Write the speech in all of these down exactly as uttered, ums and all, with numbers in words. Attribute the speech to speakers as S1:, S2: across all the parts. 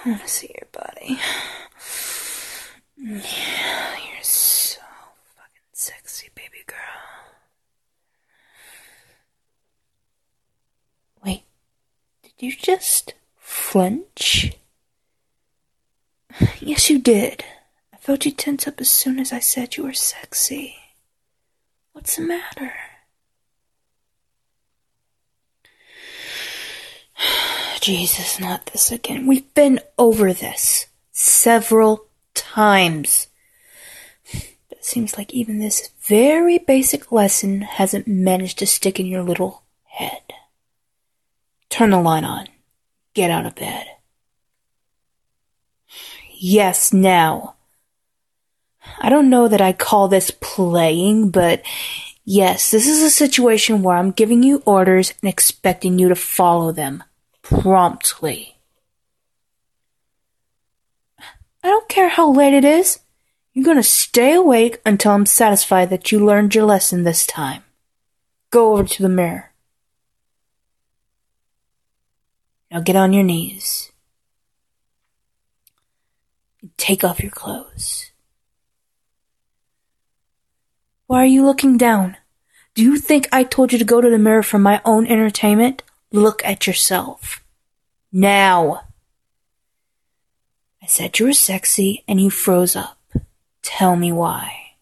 S1: I want to see your body. Yeah, you're so fucking sexy, baby girl. Wait, did you just flinch? Yes, you did. I felt you tense up as soon as I said you were sexy. What's the matter? Jesus, not this again. We've been over this several times. But it seems like even this very basic lesson hasn't managed to stick in your little head. Turn the light on. Get out of bed. Yes, now. I don't know that I call this playing, but yes, this is a situation where I'm giving you orders and expecting you to follow them promptly. I don't care how late it is. You're gonna stay awake until I'm satisfied that you learned your lesson this time. Go over to the mirror. Now get on your knees. Take off your clothes. Why are you looking down? Do you think I told you to go to the mirror for my own entertainment? Look at yourself. Now. I said you were sexy and you froze up. Tell me why.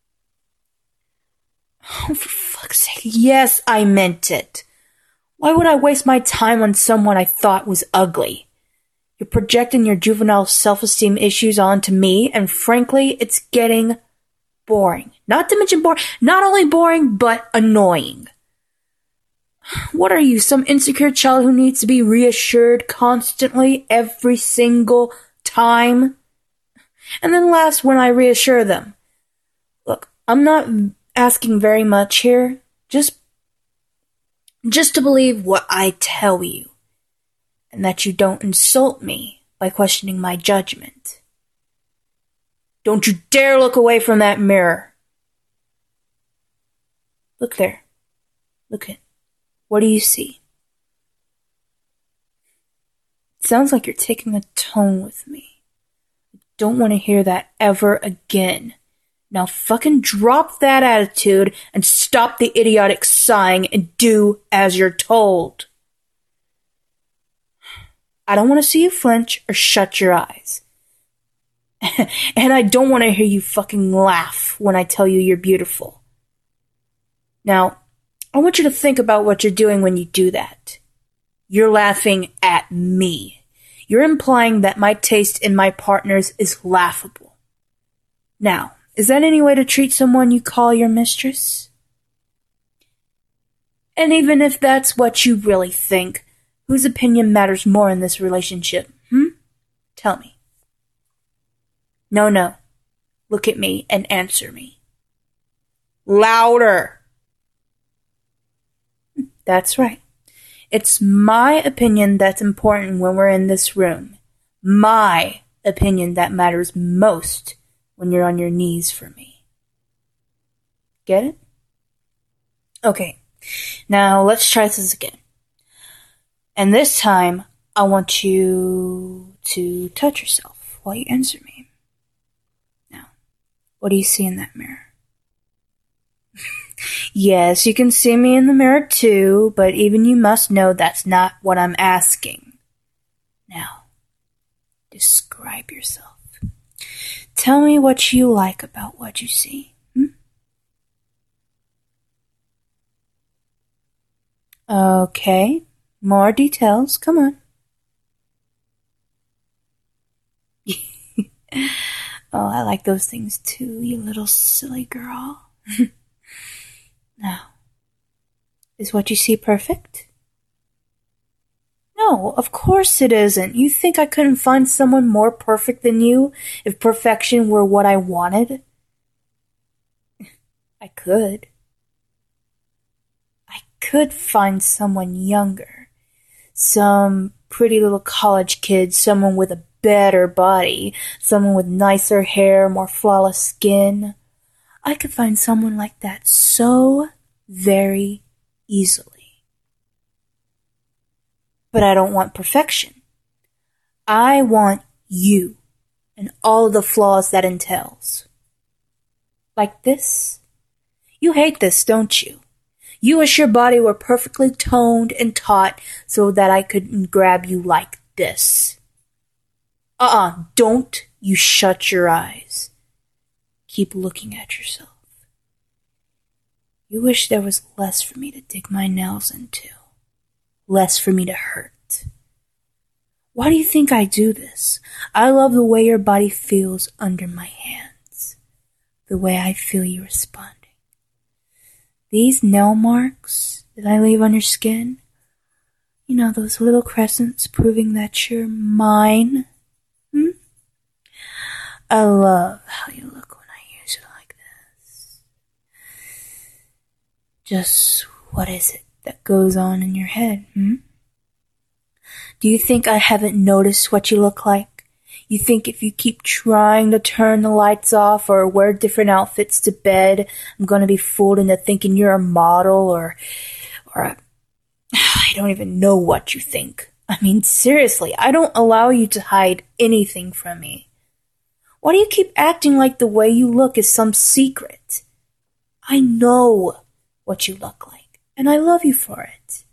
S1: Oh, for fuck's sake. Yes, I meant it. Why would I waste my time on someone I thought was ugly? You're projecting your juvenile self-esteem issues onto me, and frankly, it's getting boring. Not to mention boring, not only boring, but annoying. What are you, some insecure child who needs to be reassured constantly, every single time? And then last, when I reassure them. Look, I'm not asking very much here. Just, just to believe what I tell you. And that you don't insult me by questioning my judgment. Don't you dare look away from that mirror. Look there. Look at. What do you see? It sounds like you're taking a tone with me. I don't want to hear that ever again. Now fucking drop that attitude and stop the idiotic sighing and do as you're told. I don't want to see you flinch or shut your eyes. And I don't want to hear you fucking laugh when I tell you you're beautiful. Now, I want you to think about what you're doing when you do that. You're laughing at me. You're implying that my taste in my partners is laughable. Now, is that any way to treat someone you call your mistress? And even if that's what you really think, whose opinion matters more in this relationship, hmm? Tell me. No, no. Look at me and answer me. Louder! That's right. It's my opinion that's important when we're in this room. My opinion that matters most when you're on your knees for me. Get it? Okay. Now let's try this again. And this time, I want you to touch yourself while you answer me. Now, what do you see in that mirror? Yes, you can see me in the mirror too, but even you must know that's not what I'm asking. Now, describe yourself. Tell me what you like about what you see. Hmm? Okay. More details, come on. Oh, I like those things too, you little silly girl. Now, is what you see perfect? No, of course it isn't. You think I couldn't find someone more perfect than you if perfection were what I wanted? I could. I could find someone younger. Some pretty little college kid, someone with a better body, someone with nicer hair, more flawless skin. I could find someone like that so very easily. But I don't want perfection. I want you and all of the flaws that entails. Like this? You hate this, don't you? You wish your body were perfectly toned and taut so that I could grab you like this. Uh-uh, don't you shut your eyes. Keep looking at yourself. You wish there was less for me to dig my nails into. Less for me to hurt. Why do you think I do this? I love the way your body feels under my hands. The way I feel you responding. These nail marks that I leave on your skin, you know, those little crescents proving that you're mine. Hmm? I love how you look when I use it like this. Just what is it that goes on in your head, hmm? Do you think I haven't noticed what you look like? You think if you keep trying to turn the lights off or wear different outfits to bed, I'm going to be fooled into thinking you're a model or, or a, I don't even know what you think. I mean, seriously, I don't allow you to hide anything from me. Why do you keep acting like the way you look is some secret? I know what you look like, and I love you for it.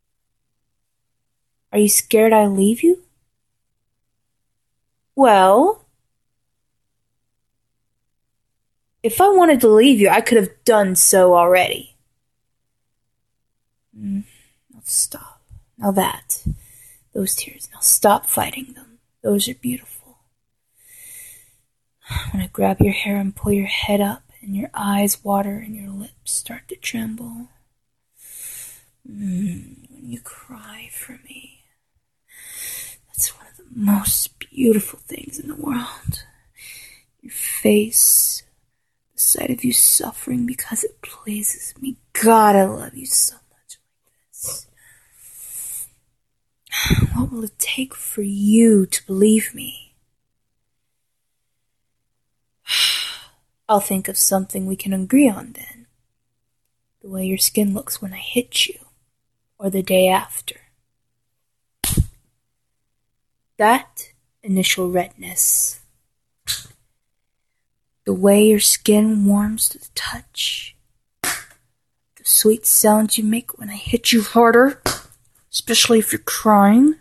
S1: Are you scared I leave you? Well, if I wanted to leave you, I could have done so already. Mm, now stop. Now that. Those tears. Now stop fighting them. Those are beautiful. When I grab your hair and pull your head up, and your eyes water and your lips start to tremble. Mm, when you cry for me. That's one of the most beautiful things in the world. Your face, the sight of you suffering because it pleases me. God, I love you so much like this. What will it take for you to believe me? I'll think of something we can agree on then. The way your skin looks when I hit you, or the day after. That initial redness. The way your skin warms to the touch. The sweet sounds you make when I hit you harder, especially if you're crying.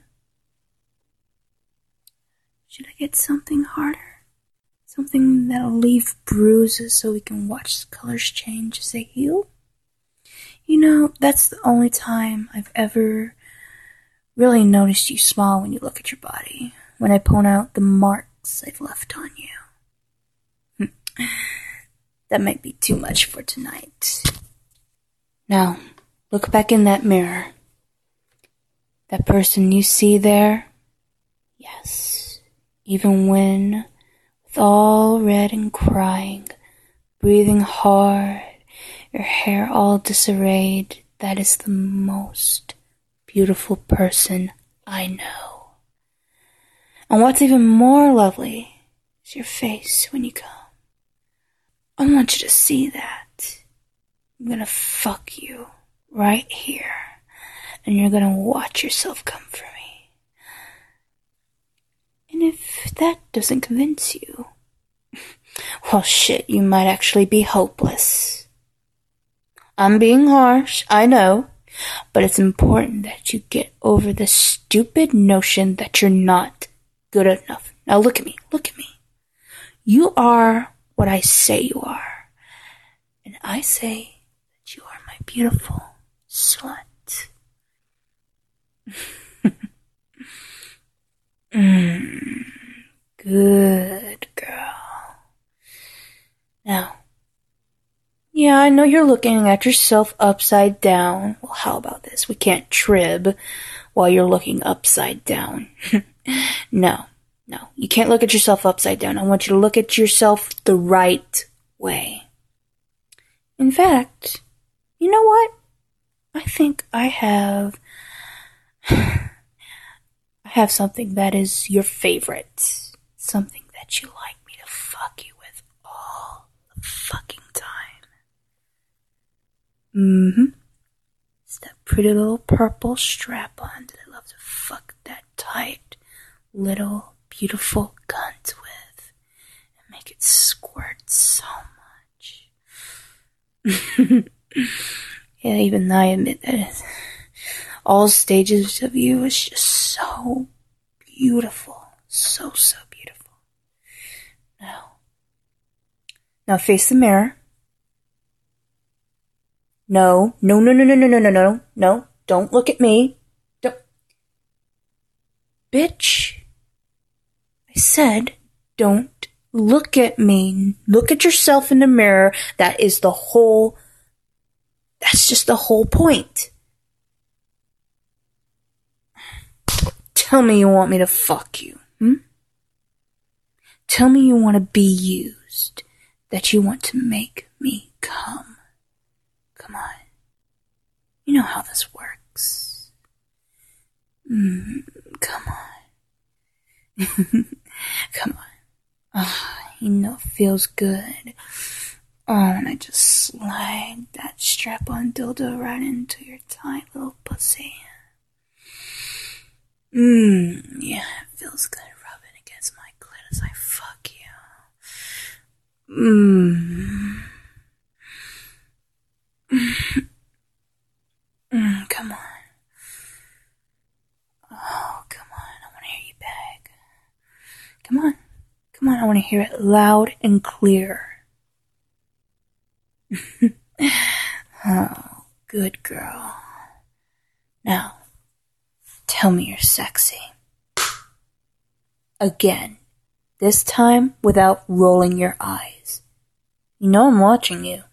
S1: Should I get something harder? Something that'll leave bruises so we can watch the colors change as they heal? You know, that's the only time I've ever really noticed you smile when you look at your body, when I point out the marks I've left on you. That might be too much for tonight. Now, look back in that mirror. That person you see there? Yes, even when, with all red and crying, breathing hard, your hair all disarrayed, that is the most beautiful person I know. And what's even more lovely is your face when you come. I want you to see that. I'm gonna fuck you right here, and you're gonna watch yourself come for me. And if that doesn't convince you, well shit, you might actually be hopeless. I'm being harsh, I know. But it's important that you get over the stupid notion that you're not good enough. Now look at me, look at me. You are what I say you are. And I say that you are my beautiful slut. mm, good girl. Now, yeah, I know you're looking at yourself upside down. Well, how about this? We can't trib while you're looking upside down. No, no. You can't look at yourself upside down. I want you to look at yourself the right way. In fact, you know what? I think I have... I have something that is your favorite. Something that you like me to fuck you with all the fucking time. Mm-hmm. It's that pretty little purple strap-on that I love to fuck that tight little beautiful guns with and make it squirt so much. Yeah, even I admit that it, all stages of you is just so beautiful. So, so beautiful. Now, now face the mirror. No, no, no, no, no, no, no, no, no, no, don't look at me. Don't. Bitch. I said, don't look at me. Look at yourself in the mirror. That is the whole, that's just the whole point. Tell me you want me to fuck you, hmm? Tell me you want to be used, that you want to make me come. Come on. You know how this works. Mm, come on. Come on. Oh, you know it feels good. Oh, and I just slide that strap-on dildo right into your tight little pussy. Mmm, yeah, it feels good rubbing against my clit as I fuck you. Mmm. Mm, come on. Oh, come on, I want to hear you beg. Come on. Come on, I want to hear it loud and clear. Oh, good girl. Now, tell me you're sexy. Again. This time without rolling your eyes. You know I'm watching you.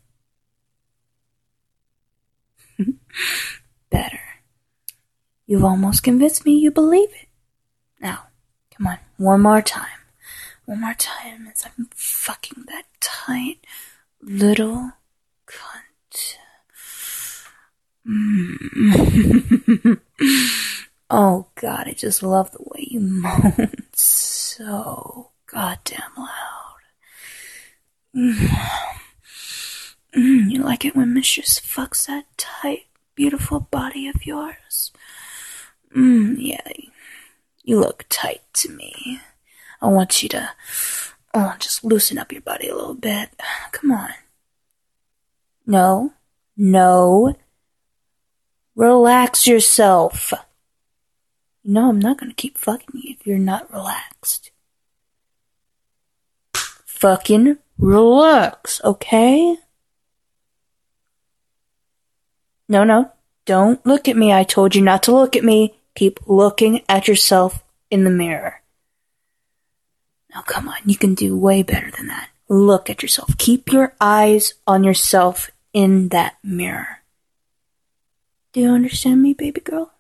S1: Better. You've almost convinced me you believe it. Now, come on, one more time. One more time as I'm fucking that tight little cunt. Mm. Oh God, I just love the way you moan so goddamn loud. Mm. Mm, you like it when Mistress fucks that tight, beautiful body of yours? Mm, yeah, you look tight to me. I want you to, oh, just loosen up your body a little bit. Come on. No, no. Relax yourself. You know I'm not gonna keep fucking you if you're not relaxed. Fucking relax, okay? No, no, don't look at me. I told you not to look at me. Keep looking at yourself in the mirror. Now come on, you can do way better than that. Look at yourself. Keep your eyes on yourself in that mirror. Do you understand me, baby girl?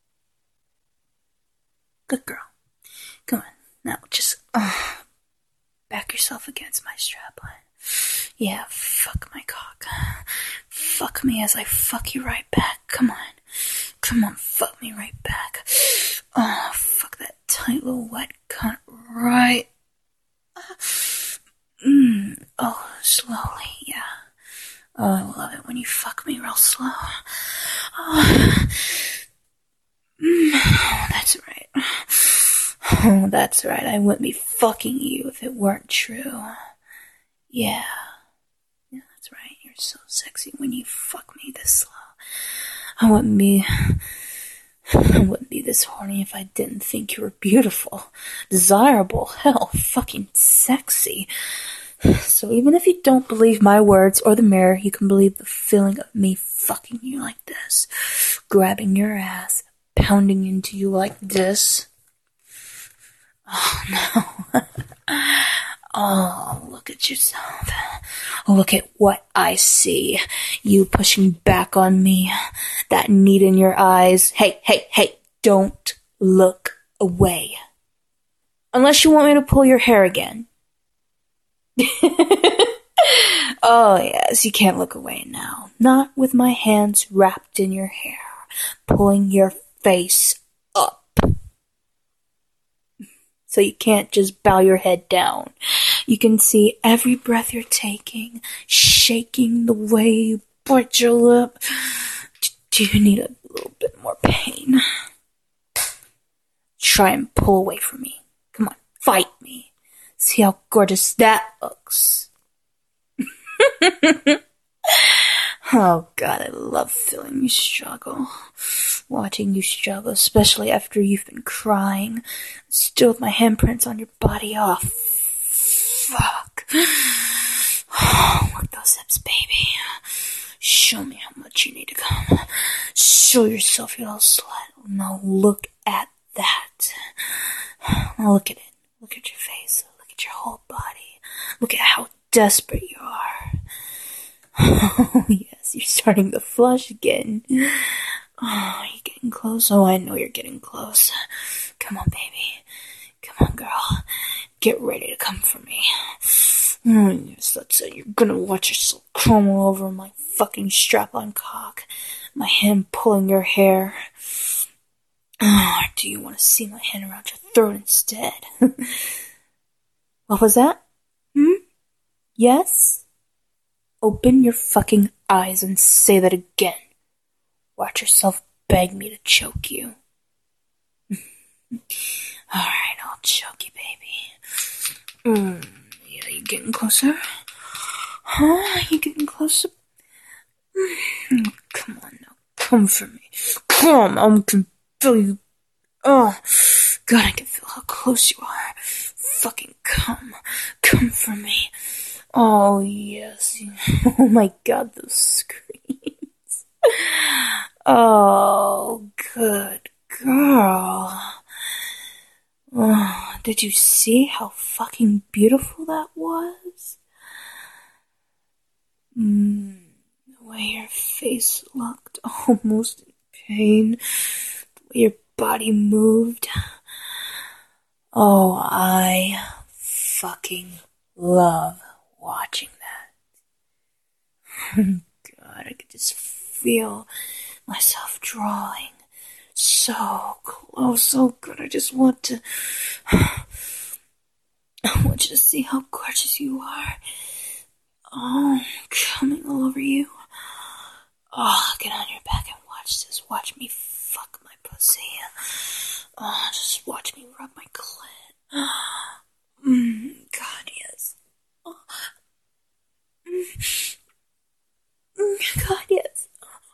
S1: Good girl. Come on, now just uh, back yourself against my strapline. Yeah, fuck my cock. Fuck me as I fuck you right back. Come on. Come on, fuck me right back. Oh, fuck that tight little wet cunt right. Mm. Oh, slowly, yeah. Oh, I love it when you fuck me real slow. Oh, mm. Oh that's right. Oh, that's right. I wouldn't be fucking you if it weren't true. Yeah. Yeah, that's right. You're so sexy when you fuck me this slow. I wouldn't be... I wouldn't be this horny if I didn't think you were beautiful, desirable, hell, fucking sexy. So even if you don't believe my words or the mirror, you can believe the feeling of me fucking you like this. Grabbing your ass, pounding into you like this. Oh no. Oh, look at yourself. Look at what I see. You pushing back on me. That need in your eyes. Hey, hey, hey, don't look away. Unless you want me to pull your hair again. Oh, yes, you can't look away now. Not with my hands wrapped in your hair, pulling your face up. So you can't just bow your head down. You can see every breath you're taking, shaking the way you bite your lip. Do you need a little bit more pain? try and pull away from me. Come on, fight me. See how gorgeous that looks. Oh God, I love feeling you struggle. Watching you struggle, especially after you've been crying. Still with my handprints on your body. Oh, fuck. Oh, work those hips, baby. Show me how much you need to come. Show yourself, you little slut. Now look at that. Now look at it. Look at your face. Look at your whole body. Look at how desperate you are. Oh, yes, you're starting to flush again. Oh, you're getting close. Oh, I know you're getting close. Come on, baby. Come on, girl. Get ready to come for me. Mm, yes, that's it. You're gonna watch yourself crumble over my fucking strap-on cock. My hand pulling your hair. Oh, or do you want to see my hand around your throat instead? What was that? Hmm? Yes? Open your fucking eyes and say that again. Watch yourself beg me to choke you. Alright, I'll choke you, baby. Mm, yeah, you getting closer? Huh? You getting closer? Mm, come on now, come for me. Come, I can feel you. Oh, God, I can feel how close you are. Fucking come. Come for me. Oh, yes. Oh my God, those screams. Oh, good girl. Oh, did you see how fucking beautiful that was? Mm, the way your face looked, almost in pain. The way your body moved. Oh, I fucking love watching that. God, I could just feel myself drawing so close, so good. I just want to, I want you to see how gorgeous you are. Oh, coming all over you. Oh, get on your back and watch this. Watch me fuck my pussy. Oh, just watch me rub my clit. Mm, God, yes. Oh. Mm. Mm, God, yes.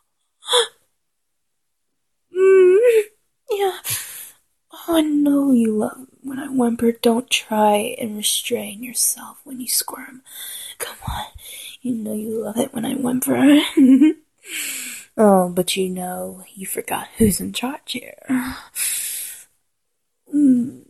S1: Mm, yeah. Oh, I know you love when I whimper. Don't try and restrain yourself when you squirm. Come on. You know you love it when I whimper. Oh, but you know, you forgot who's in charge here. Mm.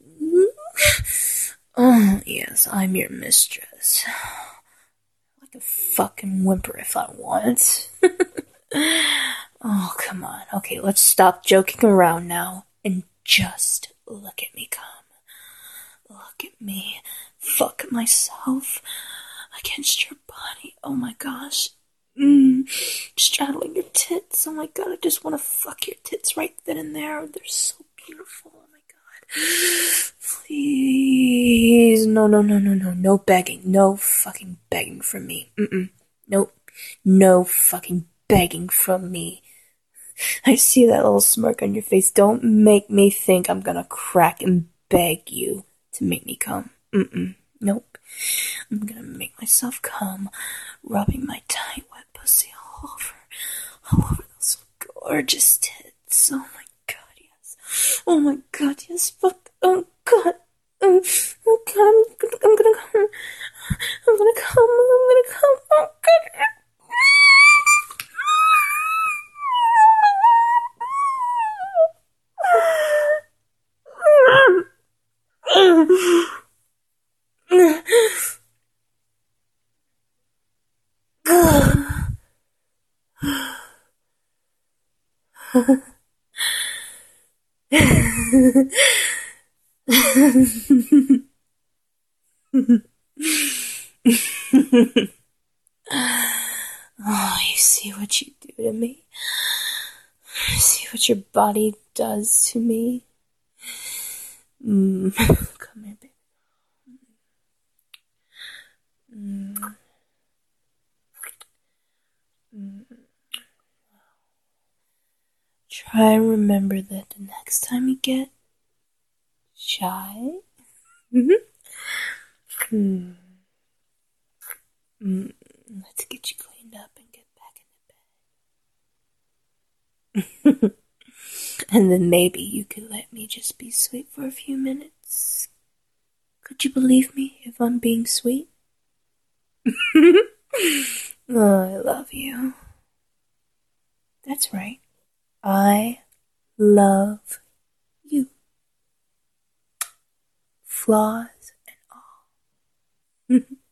S1: Oh, yes, I'm your mistress. I can fucking whimper if I want. Oh, come on. Okay, let's stop joking around now and just look at me come. Look at me. Fuck myself against your body. Oh my gosh. Mm, straddling your tits. Oh my God, I just want to fuck your tits right then and there. They're so beautiful. Oh my God. Please. No, no, no, no, no. No begging. No fucking begging from me. Mm-mm. Nope. No fucking begging from me. I see that little smirk on your face. Don't make me think I'm gonna crack and beg you to make me come. Mm-mm. Nope. I'm gonna make myself come, rubbing my tight, wet pussy all over, all over those gorgeous tits. Oh my God, yes. Oh my God, yes. Fuck. Oh God. Um, oh God, I'm, gonna, I'm gonna come. I'm gonna come. I'm gonna come. Oh God. Oh, you see what you do to me? You see what your body does to me? Mm. Come here, baby. Mm. Mm. Try and remember that the next time you get Shy? Mm-hmm. Hmm. Mm. Let's get you cleaned up and get back in the bed. And then maybe you could let me just be sweet for a few minutes. Could you believe me if I'm being sweet? Oh, I love you. That's right. I love you. Flaws and all.